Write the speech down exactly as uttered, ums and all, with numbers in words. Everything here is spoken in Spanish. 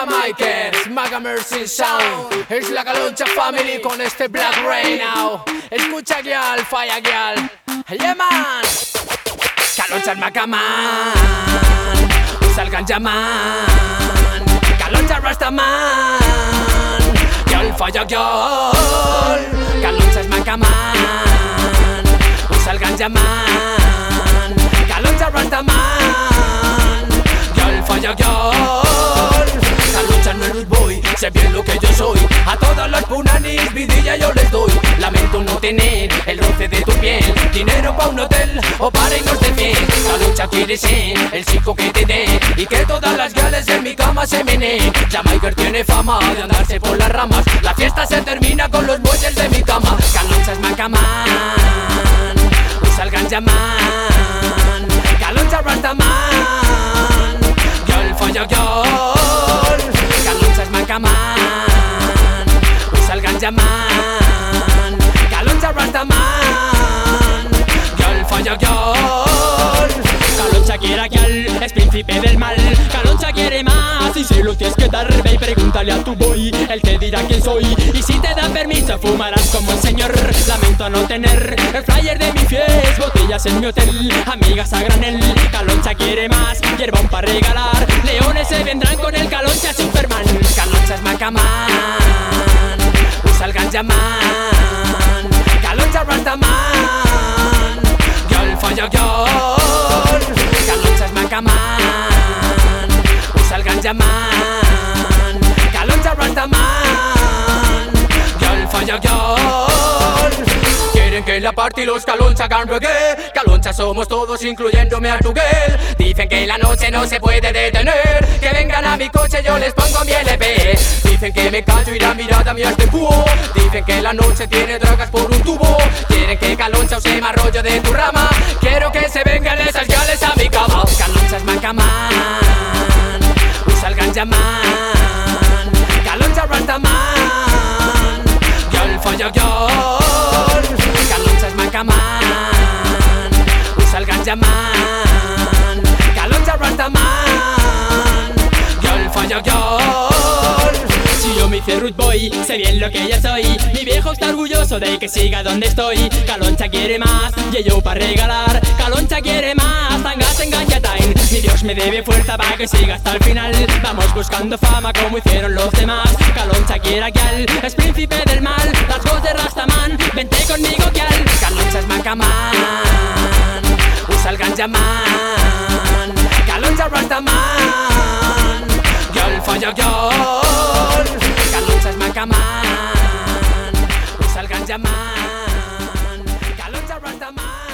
Jamaikers, Maga Mercy Sound. Es la Caloncha Family con este Black Rain now. Escucha Gyal, falla Gyal. Yeah man. Caloncha Macaman, usa el ganja man. Caloncha Rastaman, Gyal falla Gyal. Caloncha Macaman, usa el ganja man. Caloncha Rastaman, Gyal falla Gyal. Caloncha no es boy, sé bien lo que yo soy. A todos los punanis vidilla yo les doy. Lamento no tener el roce de tu piel, dinero pa' un hotel o para irnos de fiel. Caloncha quiere ser el chico que te dé y que todas las gales en mi cama se meneen. Jamaica tiene fama de andarse por las ramas. La fiesta se termina con los muelles de mi cama. Caloncha es Macaman, usa el ganja man. Caloncha Rastaman, Gyal falla Gyal. Caloncha es Macaman, usa el ganja man. Caloncha Rastaman, Gyal falla Gyal. Caloncha quiere a Gyal, es príncipe del mal. Caloncha quiere más y si lo tienes que dar, ve y pregúntale a tu boy, él te dirá quién soy. Y si te dan permiso fumarás como el señor. Lamento no tener el flyer de mi fiesta, botellas en mi hotel, amigas a granel. Caloncha quiere más, hierba aún para regalar. Leones se vendrán con el Caloncha Superman. Caloncha es Macaman, usa el ganja man. Caloncha Rastaman, Gyal falla Gyal. Caloncha es Macaman, usa el ganja man. Caloncha Rastaman, Gyal falla Gyal. Quieren que en la party los Caloncha hagan reggae. Caloncha somos todos incluyéndome a tu girl. Dicen que la noche no se puede detener, que vengan a mi coche yo les pongo mi L P. Dicen que me callo y la mirada mía es de búho. Dicen que la noche tiene drogas por un tubo. Quieren que Caloncha use más rollo de tu rama. Quiero que se vengan esas gales a mi cama. Caloncha es Macaman, usa el ganja man. Caloncha Rastaman, Gyal falla Gyal. Caloncha es Macaman, usa el ganja man. Caloncha Rastaman, Gyal falla Gyal. Si yo me hice root boy, sé bien lo que ya soy. Mi viejo está orgulloso de que siga donde estoy. Caloncha quiere más, y yo para regalar. Caloncha quiere más, tangas en ganja time. Mi Dios me debe fuerza para que siga hasta el final. Vamos buscando fama como hicieron los demás. Caloncha quiere a Gyal, es príncipe del mal. Las voz de Rastaman, vente conmigo Gyal. Caloncha es Macaman, usa el ganja man. Caloncha Rastaman, Gyal falla Gyal. Caloncha es Macaman, usa el ganja man. Caloncha Rastaman.